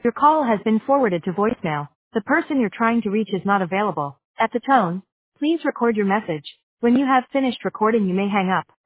Your call has been forwarded to voicemail. The person you're trying to reach is not available. At the tone, please record your message. When you have finished recording, you may hang up.